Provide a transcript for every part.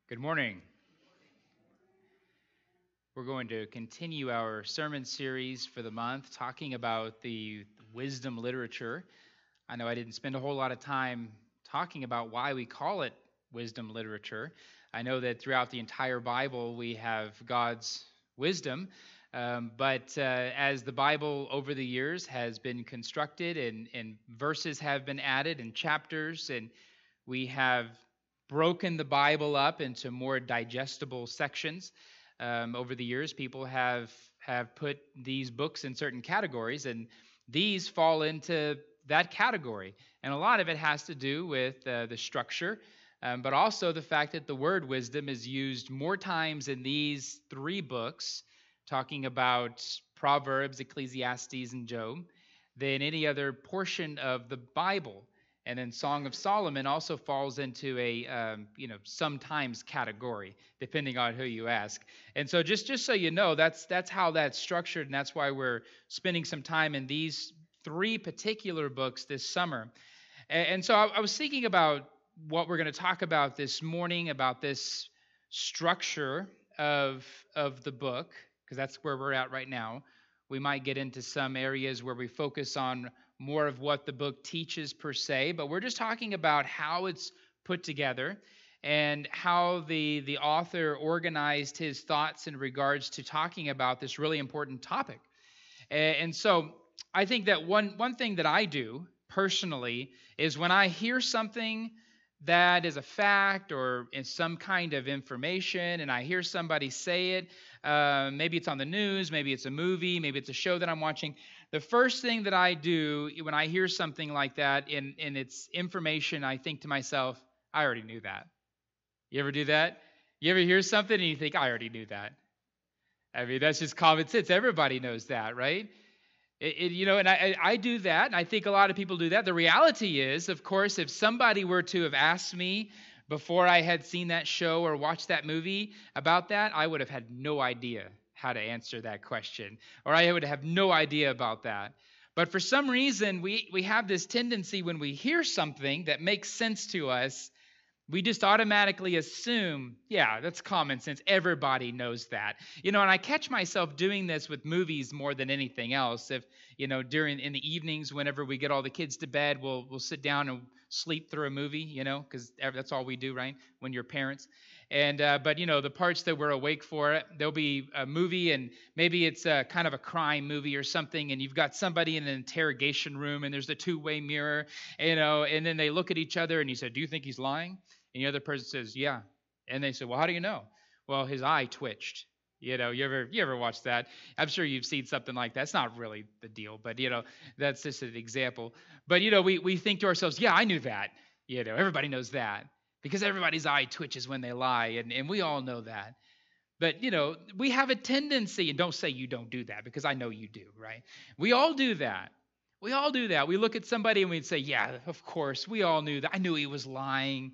Good morning. We're going to continue our sermon series for the month talking about the wisdom literature. I know I didn't spend a whole lot of time talking about why we call it wisdom literature. I know that throughout the entire Bible we have God's wisdom, but as the Bible over the years has been constructed and verses have been added and chapters, and we have broken the Bible up into more digestible sections. Over the years, people have put these books in certain categories, and these fall into that category. And a lot of it has to do with the structure, but also the fact that the word wisdom is used more times in these three books, talking about Proverbs, Ecclesiastes, and Job, than any other portion of the Bible. And then Song of Solomon also falls into a sometimes category, depending on who you ask. And so just so you know, that's how that's structured, and that's why we're spending some time in these three particular books this summer. And so I was thinking about what we're going to talk about this morning, about this structure of the book, because that's where we're at right now. We might get into some areas where we focus on more of what the book teaches per se, but we're just talking about how it's put together and how the author organized his thoughts in regards to talking about this really important topic. And so I think that one thing that I do personally is when I hear something that is a fact or is some kind of information, and I hear somebody say it, maybe it's on the news, maybe it's a movie, maybe it's a show that I'm watching. The first thing that I do when I hear something like that and it's information, I think to myself, I already knew that. You ever do that? You ever hear something and you think, I already knew that? I mean, that's just common sense. Everybody knows that, right? And I do that, and I think a lot of people do that. The reality is, of course, if somebody were to have asked me before I had seen that show or watched that movie about that, I would have had no idea how to answer that question, or I would have no idea about that. But for some reason, we have this tendency when we hear something that makes sense to us, we just automatically assume, yeah, that's common sense. Everybody knows that. And I catch myself doing this with movies more than anything else. If, during in the evenings, whenever we get all the kids to bed, we'll sit down and sleep through a movie, because that's all we do, right? When you're parents. And but the parts that we're awake for, there'll be a movie, and maybe it's a kind of a crime movie or something, and you've got somebody in an interrogation room, and there's a two-way mirror, and then they look at each other, and you say, "Do you think he's lying?" And the other person says, "Yeah." And they say, "Well, how do you know?" "Well, his eye twitched." You ever watch that? I'm sure you've seen something like that. It's not really the deal, but that's just an example. But we think to ourselves, "Yeah, I knew that." Everybody knows that because everybody's eye twitches when they lie, and we all know that. But we have a tendency, and don't say you don't do that because I know you do, right? We all do that. We all do that. We look at somebody and we say, "Yeah, of course, we all knew that. I knew he was lying."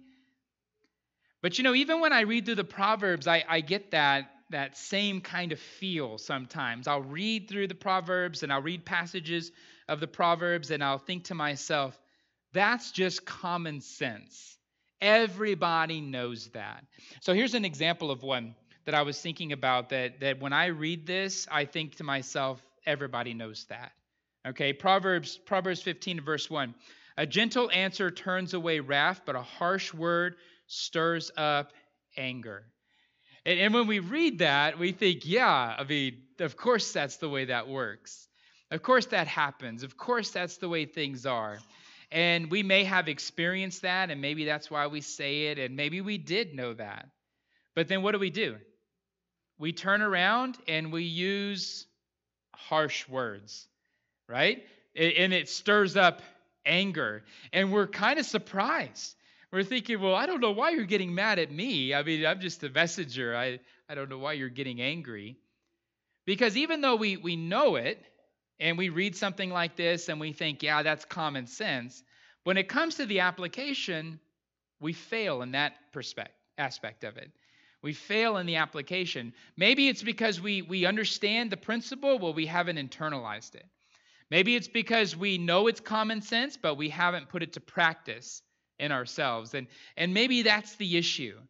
But even when I read through the Proverbs, I get that same kind of feel sometimes. I'll read through the Proverbs and I'll read passages of the Proverbs and I'll think to myself, that's just common sense. Everybody knows that. So here's an example of one that I was thinking about that when I read this, I think to myself, everybody knows that. Okay, Proverbs 15 verse 1. A gentle answer turns away wrath, but a harsh word stirs up anger. And when we read that, we think, yeah, I mean, of course that's the way that works. Of course that happens. Of course that's the way things are. And we may have experienced that, and maybe that's why we say it, and maybe we did know that. But then what do? We turn around and we use harsh words, right? And it stirs up anger. And we're kind of surprised. We're thinking, well, I don't know why you're getting mad at me. I mean, I'm just a messenger. I don't know why you're getting angry. Because even though we know it, and we read something like this and we think, yeah, that's common sense, when it comes to the application, we fail in that aspect of it. We fail in the application. Maybe it's because we understand the principle, but we haven't internalized it. Maybe it's because we know it's common sense, but we haven't put it to practice in ourselves. And maybe that's the issue.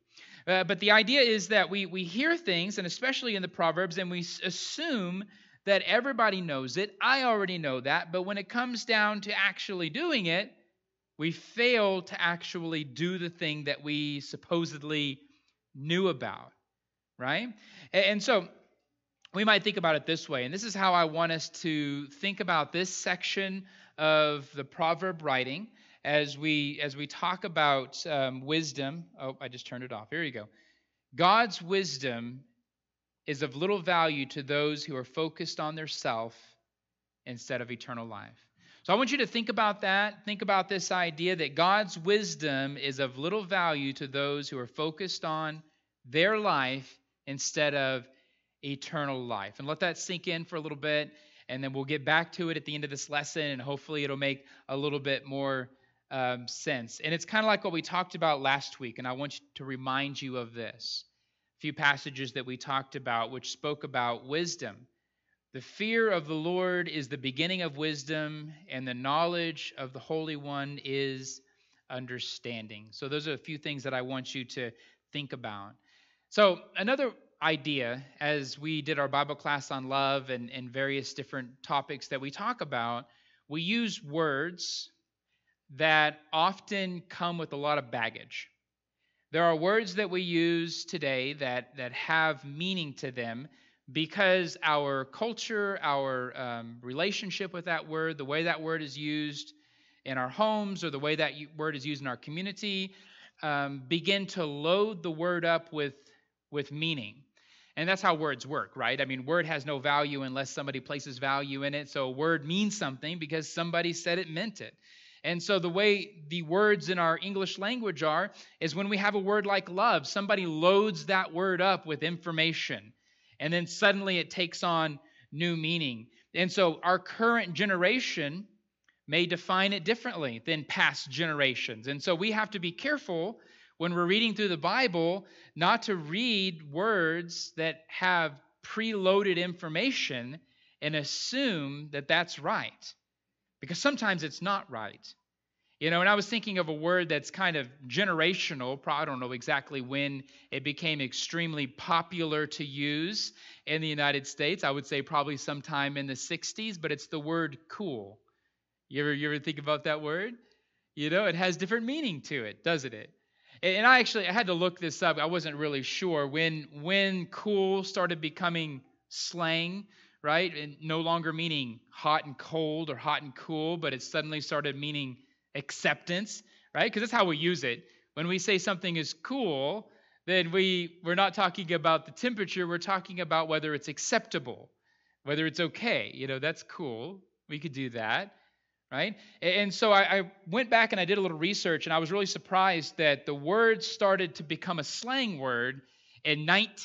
But the idea is that we hear things, and especially in the Proverbs, and we assume that everybody knows it. I already know that. But when it comes down to actually doing it, we fail to actually do the thing that we supposedly knew about, right? And so we might think about it this way, and this is how I want us to think about this section of the proverb writing as we talk about wisdom. Oh, I just turned it off. Here you go. God's wisdom is of little value to those who are focused on their self instead of eternal life. So I want you to think about that. Think about this idea that God's wisdom is of little value to those who are focused on their life instead of eternal life. And let that sink in for a little bit, and then we'll get back to it at the end of this lesson, and hopefully it'll make a little bit more sense. And it's kind of like what we talked about last week, and I want to remind you of this. A few passages that we talked about which spoke about wisdom. The fear of the Lord is the beginning of wisdom, and the knowledge of the Holy One is understanding. So those are a few things that I want you to think about. So another idea, as we did our Bible class on love and various different topics that we talk about, we use words that often come with a lot of baggage. There are words that we use today that have meaning to them because our culture, our relationship with that word, the way that word is used in our homes or the way that word is used in our community, begin to load the word up with meaning. And that's how words work, right? I mean, word has no value unless somebody places value in it. So a word means something because somebody said it meant it. And so the way the words in our English language are is when we have a word like love, somebody loads that word up with information, and then suddenly it takes on new meaning. And so our current generation may define it differently than past generations. And so we have to be careful when we're reading through the Bible not to read words that have preloaded information and assume that that's right. Because sometimes it's not right. You know, and I was thinking of a word that's kind of generational. I don't know exactly when it became extremely popular to use in the United States. I would say probably sometime in the 60s, but it's the word cool. You ever think about that word? You know, it has different meaning to it, doesn't it? And I had to look this up. I wasn't really sure when cool started becoming slang, right? And no longer meaning hot and cold or hot and cool, but it suddenly started meaning acceptance, right? Because that's how we use it. When we say something is cool, then we're not talking about the temperature. We're talking about whether it's acceptable, whether it's okay. You know, that's cool. We could do that, right? And so I went back and I did a little research, and I was really surprised that the word started to become a slang word in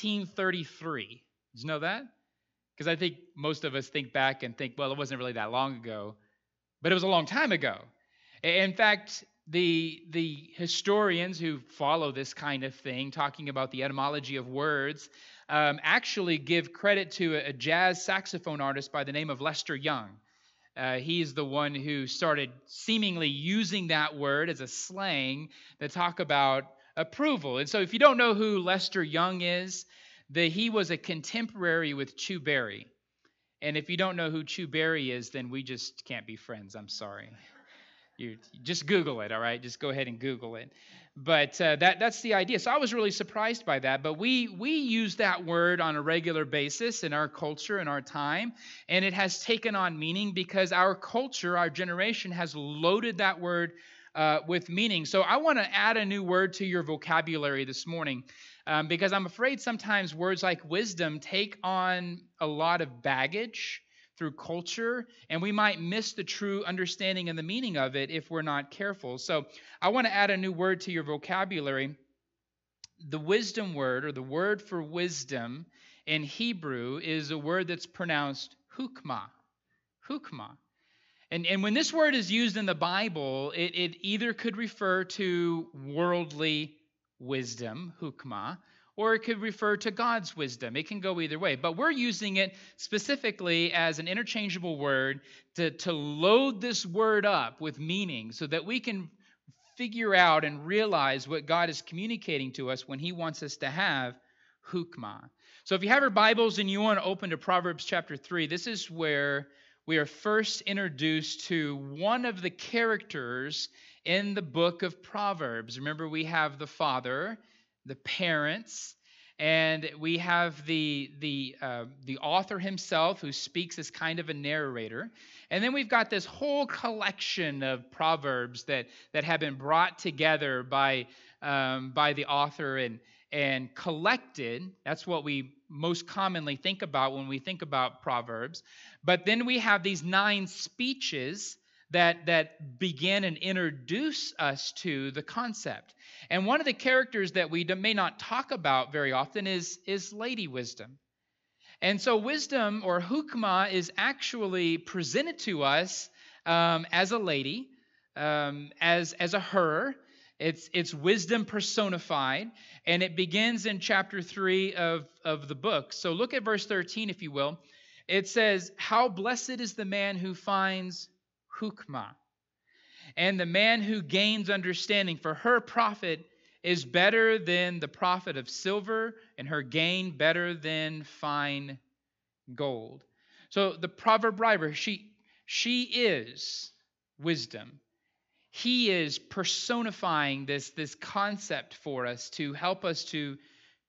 1933. Did you know that? Because I think most of us think back and think, well, it wasn't really that long ago, but it was a long time ago. In fact, the historians who follow this kind of thing, talking about the etymology of words, actually give credit to a jazz saxophone artist by the name of Lester Young. He's the one who started seemingly using that word as a slang to talk about approval. And so if you don't know who Lester Young is, he was a contemporary with Chu Berry. And if you don't know who Chu Berry is, then we just can't be friends. I'm sorry. You just Google it, all right? Just go ahead and Google it. But that's the idea. So I was really surprised by that. But we use that word on a regular basis in our culture, in our time. And it has taken on meaning because our culture, our generation, has loaded that word with meaning. So I want to add a new word to your vocabulary this morning because I'm afraid sometimes words like wisdom take on a lot of baggage through culture, and we might miss the true understanding and the meaning of it if we're not careful. So I want to add a new word to your vocabulary. The wisdom word, or the word for wisdom in Hebrew, is a word that's pronounced hukmah. Hukmah. And when this word is used in the Bible, it either could refer to worldly wisdom, hukmah, or it could refer to God's wisdom. It can go either way. But we're using it specifically as an interchangeable word to load this word up with meaning so that we can figure out and realize what God is communicating to us when he wants us to have hukmah. So if you have your Bibles and you want to open to Proverbs chapter 3, this is where we are first introduced to one of the characters in the book of Proverbs. Remember, we have the father, the parents, and we have the author himself who speaks as kind of a narrator. And then we've got this whole collection of proverbs that have been brought together by the author and collected. That's what we most commonly think about when we think about Proverbs. But then we have these 9 speeches that begin and introduce us to the concept. And one of the characters that we may not talk about very often is Lady Wisdom. And so wisdom, or hukmah, is actually presented to us as a lady, as a her. It's wisdom personified, and it begins in chapter 3 of the book. So look at verse 13, if you will. It says, "How blessed is the man who finds hukmah, and the man who gains understanding, for her profit is better than the profit of silver, and her gain better than fine gold." So the proverb writer, she is wisdom. He is personifying this concept for us to help us to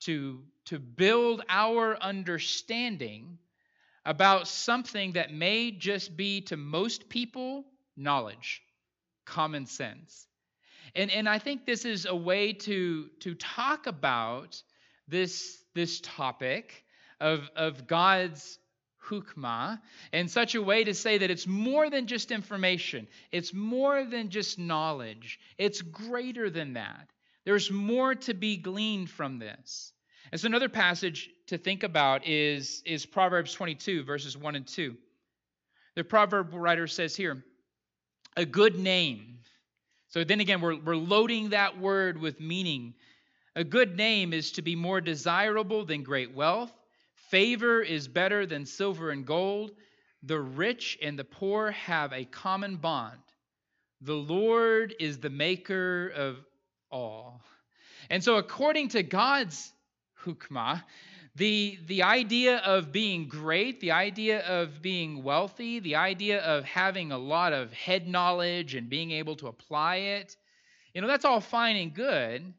build our understanding about something that may just be to most people knowledge, common sense. And I think this is a way to talk about this topic of God's hukmah in such a way to say that it's more than just information. It's more than just knowledge. It's greater than that. There's more to be gleaned from this. And so another passage to think about is Proverbs 22, verses 1 and 2. The proverb writer says here, a good name. So then again, we're loading that word with meaning. A good name is to be more desirable than great wealth. Favor is better than silver and gold. The rich and the poor have a common bond. The Lord is the maker of all. And so according to God's hukmah, the idea of being great, the idea of being wealthy, the idea of having a lot of head knowledge and being able to apply it, that's all fine and good.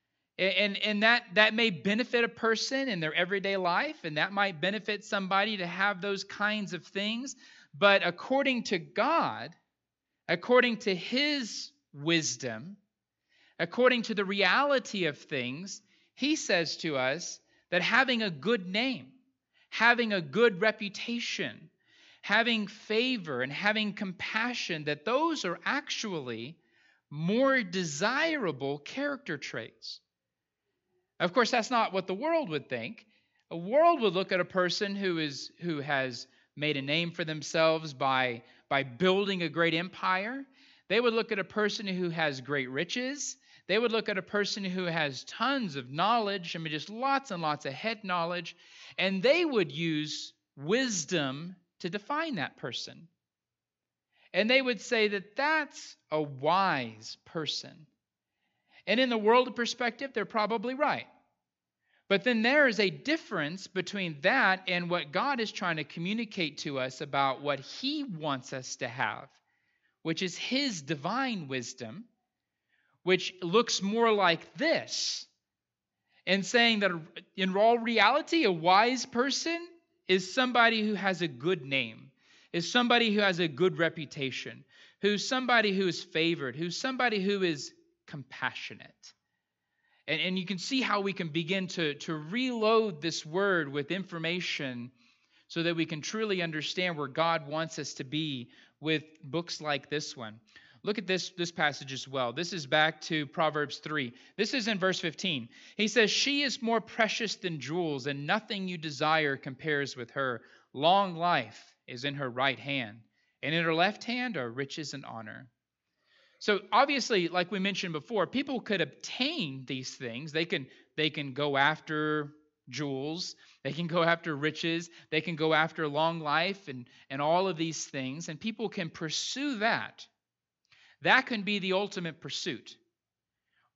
And that may benefit a person in their everyday life, and that might benefit somebody to have those kinds of things. But according to God, according to his wisdom, according to the reality of things, he says to us that having a good name, having a good reputation, having favor, and having compassion, that those are actually more desirable character traits. Of course, that's not what the world would think. A world would look at a person who has made a name for themselves by building a great empire. They would look at a person who has great riches. They would look at a person who has tons of knowledge, just lots and lots of head knowledge, and they would use wisdom to define that person. And they would say that that's a wise person. And in the world perspective, they're probably right. But then there is a difference between that and what God is trying to communicate to us about what he wants us to have, which is his divine wisdom, which looks more like this, and saying that in all reality, a wise person is somebody who has a good name, is somebody who has a good reputation, who's somebody who is favored, who's somebody who is compassionate. And you can see how we can begin to reload this word with information so that we can truly understand where God wants us to be with books like this one. Look at this passage as well. This is back to Proverbs 3. This is in verse 15. He says, "She is more precious than jewels, and nothing you desire compares with her. Long life is in her right hand, and in her left hand are riches and honor." So obviously, like we mentioned before, people could obtain these things. They can go after jewels. They can go after riches. They can go after long life and all of these things. And people can pursue that. That can be the ultimate pursuit.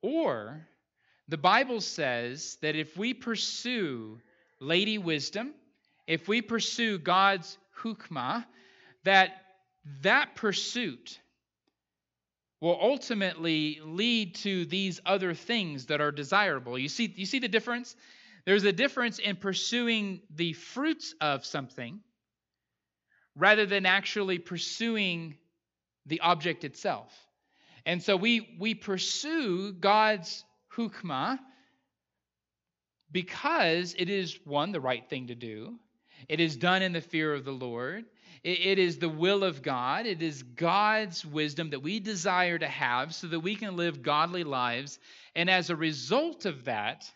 Or the Bible says that if we pursue Lady Wisdom, if we pursue God's hukmah, that pursuit will ultimately lead to these other things that are desirable. You see the difference? There's a difference in pursuing the fruits of something rather than actually pursuing the object itself. And so we pursue God's hukmah because it is, one, the right thing to do. It is done in the fear of the Lord. It is the will of God. It is God's wisdom that we desire to have so that we can live godly lives. And as a result of that,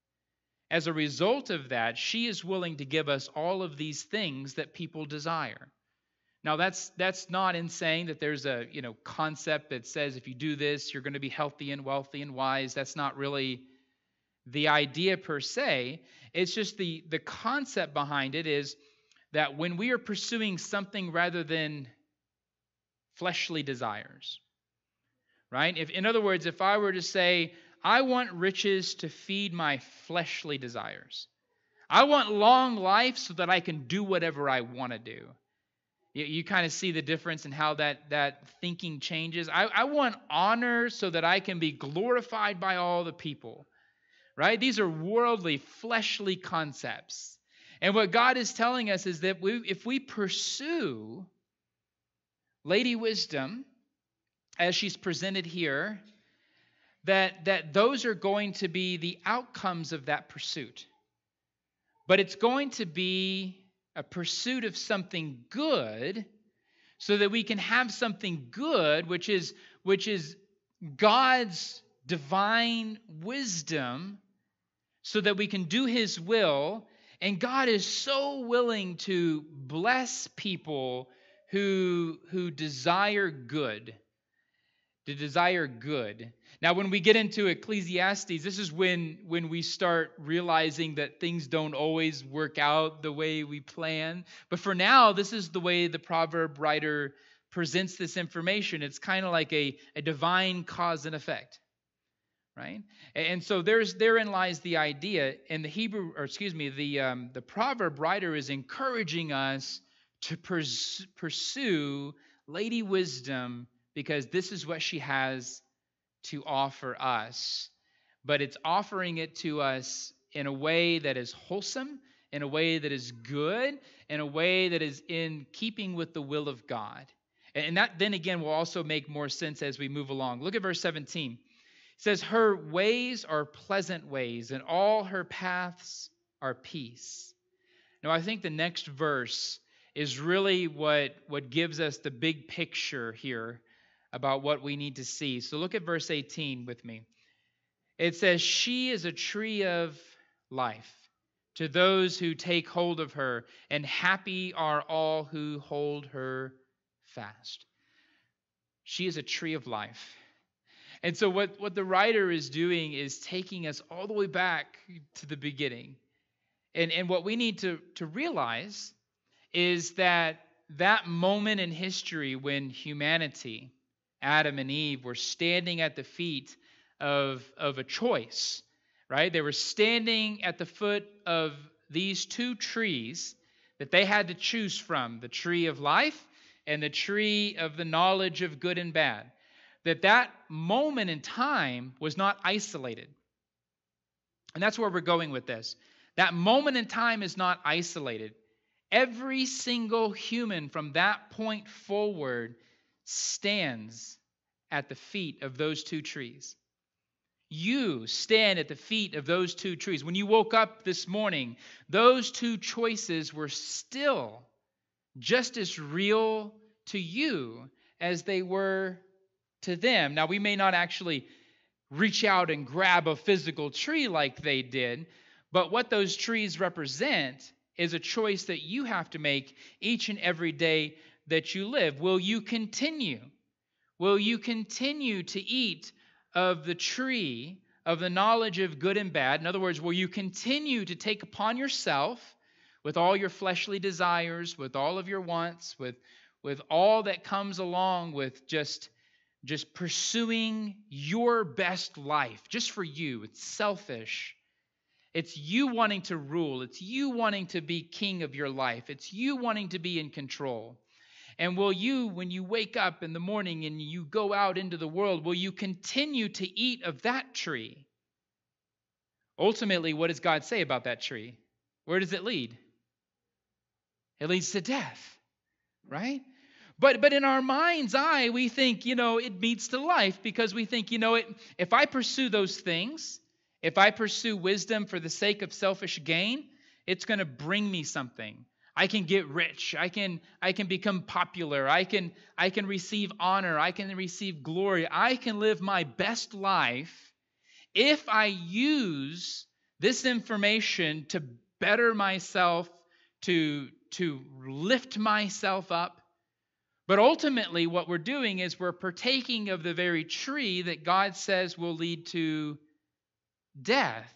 she is willing to give us all of these things that people desire. Now, that's not in saying that there's a concept that says if you do this, you're going to be healthy and wealthy and wise. That's not really the idea per se. It's just the concept behind it is that when we are pursuing something rather than fleshly desires, right? In other words, if I were to say, I want riches to feed my fleshly desires. I want long life so that I can do whatever I want to do. You kind of see the difference in how that thinking changes. I want honor so that I can be glorified by all the people, right? These are worldly, fleshly concepts. And what God is telling us is that if we pursue Lady Wisdom, as she's presented here, that those are going to be the outcomes of that pursuit. But it's going to be a pursuit of something good so that we can have something good, which is God's divine wisdom, so that we can do His will. And God is so willing to bless people who desire good. To desire good. Now, when we get into Ecclesiastes, this is when we start realizing that things don't always work out the way we plan. But for now, this is the way the proverb writer presents this information. It's kind of like a divine cause and effect, right? And so therein lies the idea. And the proverb writer is encouraging us to pursue Lady Wisdom, because this is what she has to offer us. But it's offering it to us in a way that is wholesome, in a way that is good, in a way that is in keeping with the will of God. And that then again will also make more sense as we move along. Look at verse 17. It says, her ways are pleasant ways, and all her paths are peace. Now, I think the next verse is really what gives us the big picture here about what we need to see. So look at verse 18 with me. It says, she is a tree of life to those who take hold of her, and happy are all who hold her fast. She is a tree of life. And so what the writer is doing is taking us all the way back to the beginning. And what we need to realize is that moment in history when humanity, Adam and Eve, were standing at the feet of a choice, right? They were standing at the foot of these two trees that they had to choose from, the tree of life and the tree of the knowledge of good and bad. That moment in time was not isolated. And that's where we're going with this. That moment in time is not isolated. Every single human from that point forward stands at the feet of those two trees. You stand at the feet of those two trees. When you woke up this morning, those two choices were still just as real to you as they were to them. Now, we may not actually reach out and grab a physical tree like they did, but what those trees represent is a choice that you have to make each and every day that you live. Will you continue? Will you continue to eat of the tree of the knowledge of good and bad? In other words, will you continue to take upon yourself, with all your fleshly desires, with all of your wants, with all that comes along with just just pursuing your best life just for you. It's selfish. It's you wanting to rule. It's you wanting to be king of your life. It's you wanting to be in control. And will you, when you wake up in the morning and you go out into the world, will you continue to eat of that tree? Ultimately, what does God say about that tree? Where does it lead? It leads to death, right? But in our mind's eye, we think, it leads to life because we think, if I pursue those things, if I pursue wisdom for the sake of selfish gain, it's going to bring me something. I can get rich. I can become popular. I can receive honor. I can receive glory. I can live my best life if I use this information to better myself, to lift myself up. But ultimately, what we're doing is we're partaking of the very tree that God says will lead to death.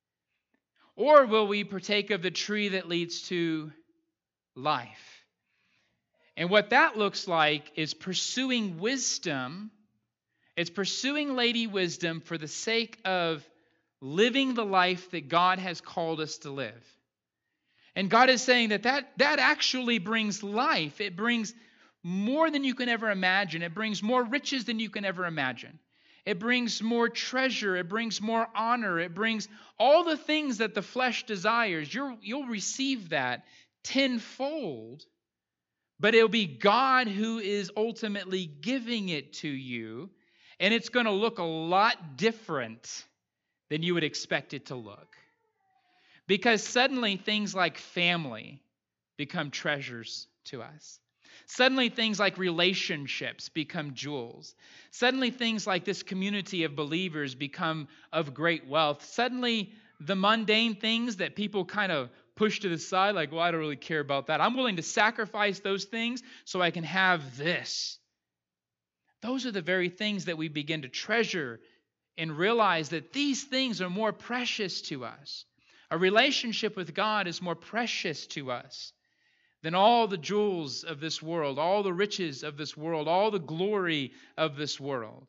Or will we partake of the tree that leads to life? And what that looks like is pursuing wisdom. It's pursuing Lady Wisdom for the sake of living the life that God has called us to live. And God is saying that actually brings life. It brings more than you can ever imagine. It brings more riches than you can ever imagine. It brings more treasure. It brings more honor. It brings all the things that the flesh desires. You'll receive that tenfold, but it'll be God who is ultimately giving it to you, and it's going to look a lot different than you would expect it to look. Because suddenly things like family become treasures to us. Suddenly things like relationships become jewels. Suddenly things like this community of believers become of great wealth. Suddenly the mundane things that people kind of push to the side, like, well, I don't really care about that. I'm willing to sacrifice those things so I can have this. Those are the very things that we begin to treasure and realize that these things are more precious to us. A relationship with God is more precious to us than all the jewels of this world, all the riches of this world, all the glory of this world.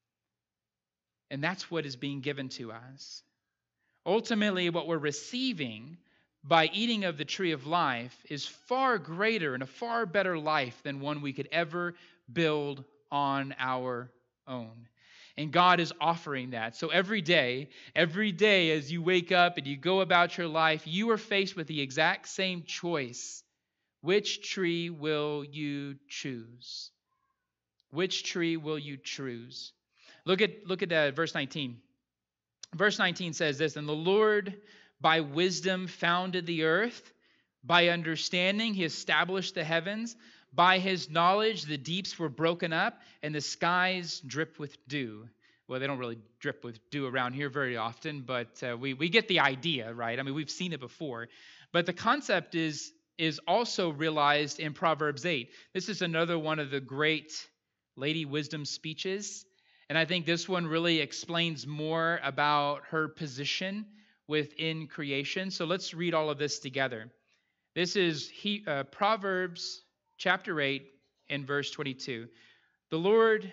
And that's what is being given to us. Ultimately, what we're receiving by eating of the tree of life is far greater and a far better life than one we could ever build on our own. And God is offering that. So every day as you wake up and you go about your life, you are faced with the exact same choice. Which tree will you choose? Which tree will you choose? Look at verse 19. Verse 19 says this, "And the Lord by wisdom founded the earth. By understanding he established the heavens. By his knowledge the deeps were broken up, and the skies drip with dew." Well, they don't really drip with dew around here very often, but we get the idea, right? I mean, we've seen it before. But the concept is also realized in Proverbs 8. This is another one of the great Lady Wisdom speeches. And I think this one really explains more about her position within creation. So let's read all of this together. This is Proverbs chapter 8 and verse 22. "The Lord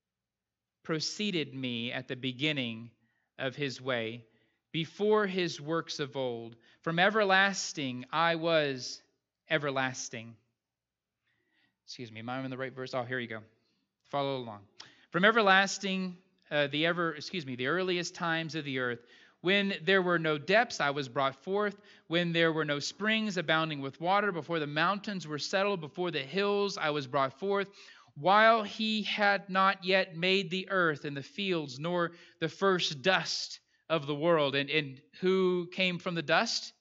preceded me at the beginning of his way, before his works of old. From everlasting I was everlasting." Excuse me, am I in the right verse? Oh, here you go. Follow along. "From everlasting, the earliest times of the earth, when there were no depths, I was brought forth. When there were no springs abounding with water, before the mountains were settled, before the hills, I was brought forth. While he had not yet made the earth and the fields, nor the first dust of the world." And who came from the dust?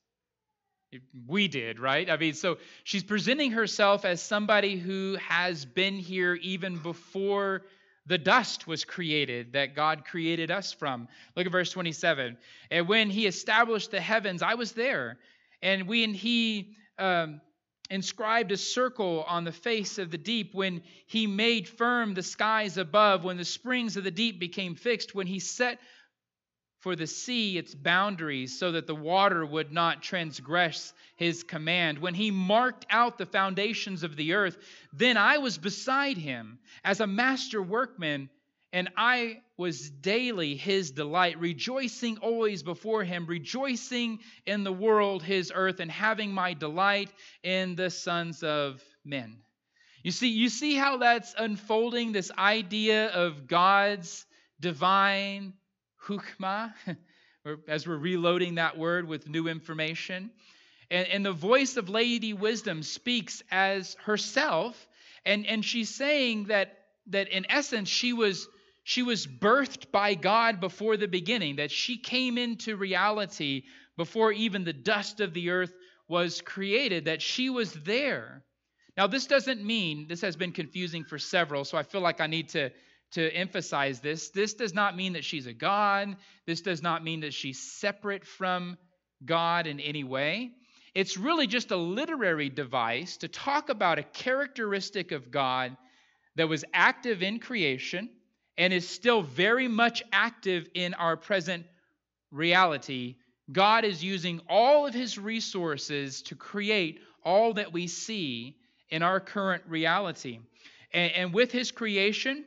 We did, right? I mean, so she's presenting herself as somebody who has been here even before the dust was created, that God created us from. Look at verse 27. "And when he established the heavens, I was there. And when he inscribed a circle on the face of the deep, when he made firm the skies above, when the springs of the deep became fixed, when he set for the sea its boundaries, so that the water would not transgress his command. When he marked out the foundations of the earth, then I was beside him as a master workman, and I was daily his delight, rejoicing always before him, rejoicing in the world, his earth, and having my delight in the sons of men. You see how that's unfolding, this idea of God's divine hukmah, as we're reloading that word with new information. And the voice of Lady Wisdom speaks as herself, and she's saying that in essence she was birthed by God before the beginning, that she came into reality before even the dust of the earth was created, that she was there. Now, this doesn't mean, this has been confusing for several, so I feel like I need to emphasize this. This does not mean that she's a god. This does not mean that she's separate from God in any way. It's really just a literary device to talk about a characteristic of God that was active in creation and is still very much active in our present reality. God is using all of his resources to create all that we see in our current reality. And with his creation,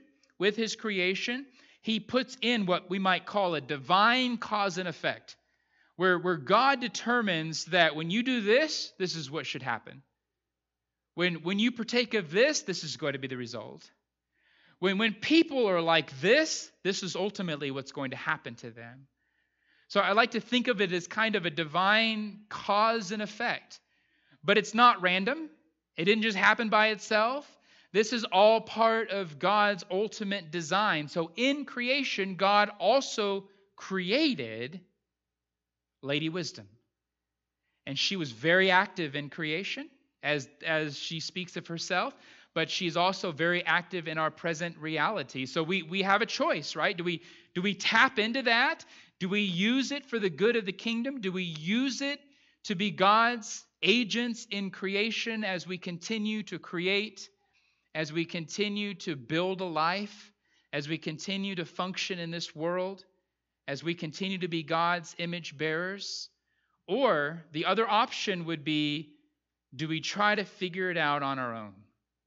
he puts in what we might call a divine cause and effect, where God determines that when you do this, this is what should happen. When you partake of this is going to be the result. When people are like this is ultimately what's going to happen to them. So I like to think of it as kind of a divine cause and effect. But it's not random. It didn't just happen by itself. This is all part of God's ultimate design. So in creation, God also created Lady Wisdom. And she was very active in creation, as she speaks of herself, but she's also very active in our present reality. So we have a choice, right? Do we tap into that? Do we use it for the good of the kingdom? Do we use it to be God's agents in creation as we continue to create, as we continue to build a life, as we continue to function in this world, as we continue to be God's image bearers? Or the other option would be, do we try to figure it out on our own?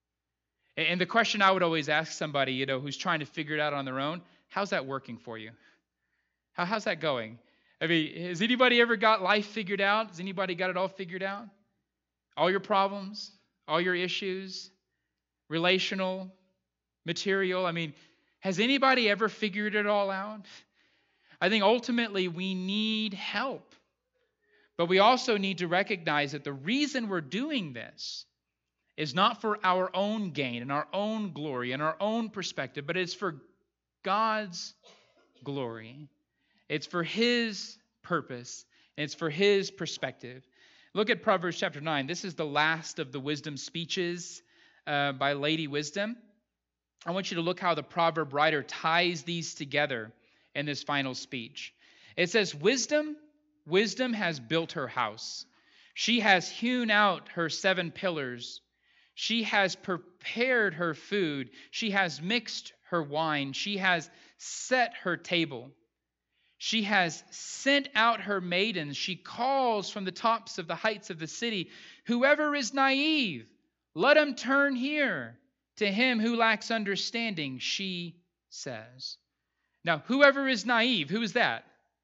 And the question I would always ask somebody, who's trying to figure it out on their own, how's that working for you? How's that going? I mean, has anybody ever got life figured out? Has anybody got it all figured out? All your problems, all your issues, relational, material. I mean, has anybody ever figured it all out? I think ultimately we need help. But we also need to recognize that the reason we're doing this is not for our own gain and our own glory and our own perspective, but it's for God's glory. It's for his purpose, and it's for his perspective. Look at Proverbs chapter 9. This is the last of the wisdom speeches by Lady Wisdom. I want you to look how the proverb writer ties these together in this final speech. It says, Wisdom has built her house. She has hewn out her 7 pillars. She has prepared her food. She has mixed her wine. She has set her table. She has sent out her maidens. She calls from the tops of the heights of the city. Whoever is naive, let him turn here. To him who lacks understanding, she says. Now, whoever is naive, who is that?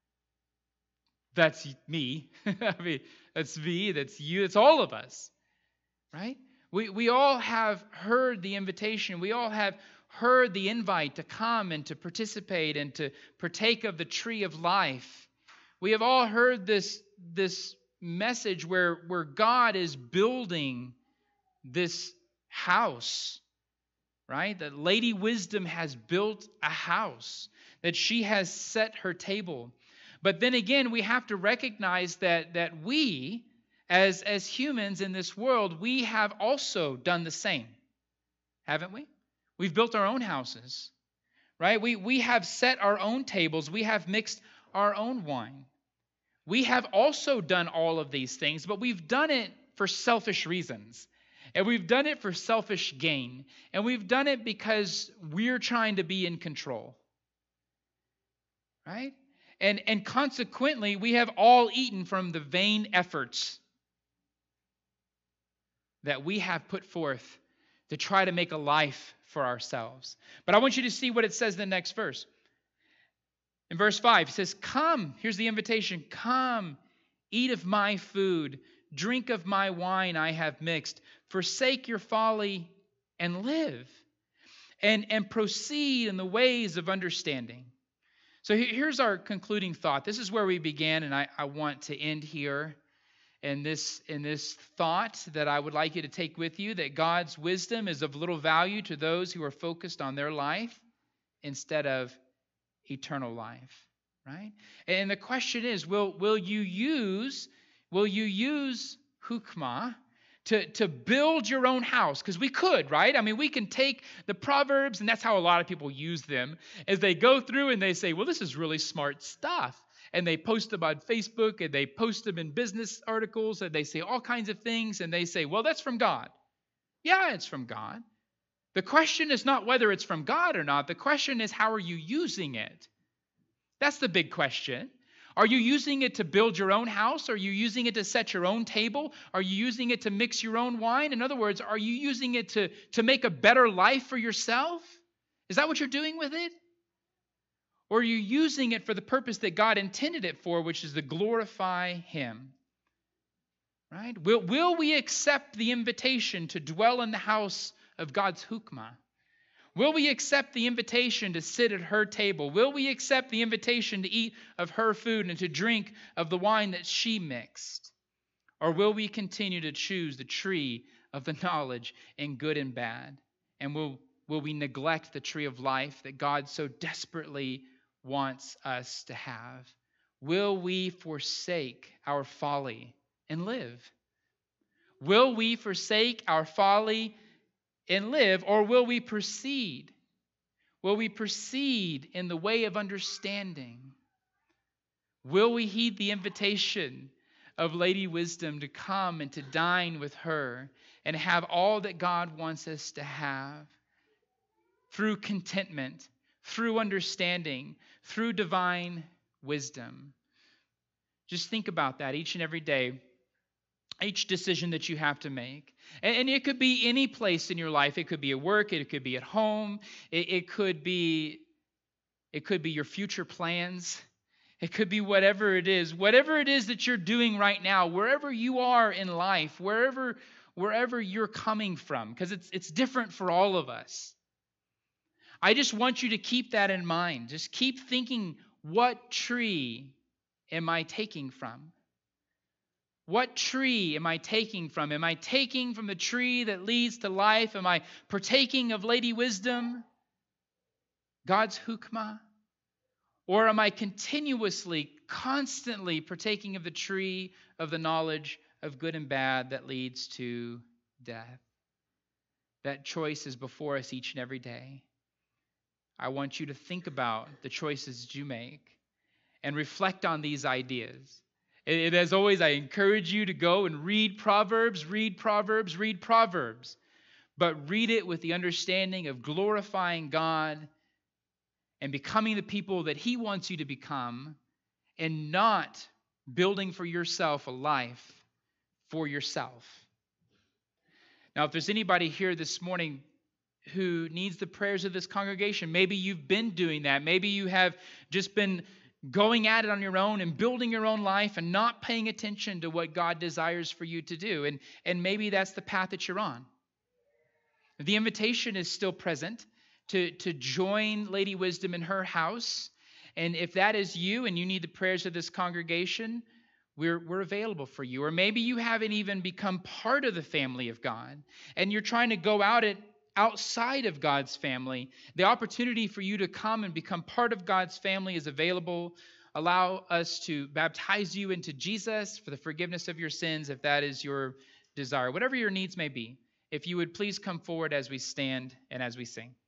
That's me. I mean, that's me, that's you, it's all of us, right? We all have heard the invitation. We all have heard the invite to come and to participate and to partake of the tree of life. We have all heard this message where God is building this house, right? That Lady Wisdom has built a house, that she has set her table. But then again, we have to recognize that we, as humans in this world, we have also done the same, haven't we? We've built our own houses, right? We have set our own tables. We have mixed our own wine. We have also done all of these things, but we've done it for selfish reasons. And we've done it for selfish gain. And we've done it because we're trying to be in control, right? And consequently, we have all eaten from the vain efforts that we have put forth to try to make a life for ourselves. But I want you to see what it says in the next verse. In verse 5, it says, "Come," here's the invitation, "come, eat of my food, drink of my wine I have mixed, forsake your folly and live, and proceed in the ways of understanding." So here's our concluding thought. This is where we began, and I want to end here in this thought that I would like you to take with you, that God's wisdom is of little value to those who are focused on their life instead of eternal life, right? And the question is, will you use hukmah to build your own house? Because we could, right? I mean, we can take the Proverbs, and that's how a lot of people use them, as they go through and they say, well, this is really smart stuff. And they post them on Facebook, and they post them in business articles, and they say all kinds of things, and they say, well, that's from God. Yeah, it's from God. The question is not whether it's from God or not. The question is, how are you using it? That's the big question. Are you using it to build your own house? Are you using it to set your own table? Are you using it to mix your own wine? In other words, are you using it to make a better life for yourself? Is that what you're doing with it? Or are you using it for the purpose that God intended it for, which is to glorify Him? Right? Will we accept the invitation to dwell in the house of God's hukmah? Will we accept the invitation to sit at her table? Will we accept the invitation to eat of her food and to drink of the wine that she mixed? Or will we continue to choose the tree of the knowledge in good and bad? And will we neglect the tree of life that God so desperately wants us to have? Will we forsake our folly and live? Will we forsake our folly and live, or will we proceed? Will we proceed in the way of understanding? Will we heed the invitation of Lady Wisdom to come and to dine with her and have all that God wants us to have through contentment, through understanding, through divine wisdom? Just think about that each and every day. Each decision that you have to make. And it could be any place in your life. It could be at work. It could be at home. It could be your future plans. It could be whatever it is. Whatever it is that you're doing right now, wherever you are in life, wherever you're coming from, because it's different for all of us. I just want you to keep that in mind. Just keep thinking, what tree am I taking from? What tree am I taking from? Am I taking from the tree that leads to life? Am I partaking of Lady Wisdom, God's hukmah? Or am I continuously, constantly partaking of the tree of the knowledge of good and bad that leads to death? That choice is before us each and every day. I want you to think about the choices that you make and reflect on these ideas. And as always, I encourage you to go and read Proverbs, read Proverbs, read Proverbs. But read it with the understanding of glorifying God and becoming the people that He wants you to become, and not building for yourself a life for yourself. Now, if there's anybody here this morning who needs the prayers of this congregation, maybe you've been doing that. Maybe you have just been going at it on your own and building your own life and not paying attention to what God desires for you to do. And maybe that's the path that you're on. The invitation is still present to join Lady Wisdom in her house. And if that is you and you need the prayers of this congregation, we're available for you. Or maybe you haven't even become part of the family of God and you're trying to go outside of God's family. The opportunity for you to come and become part of God's family is available. Allow us to baptize you into Jesus for the forgiveness of your sins, if that is your desire. Whatever your needs may be, if you would please come forward as we stand and as we sing.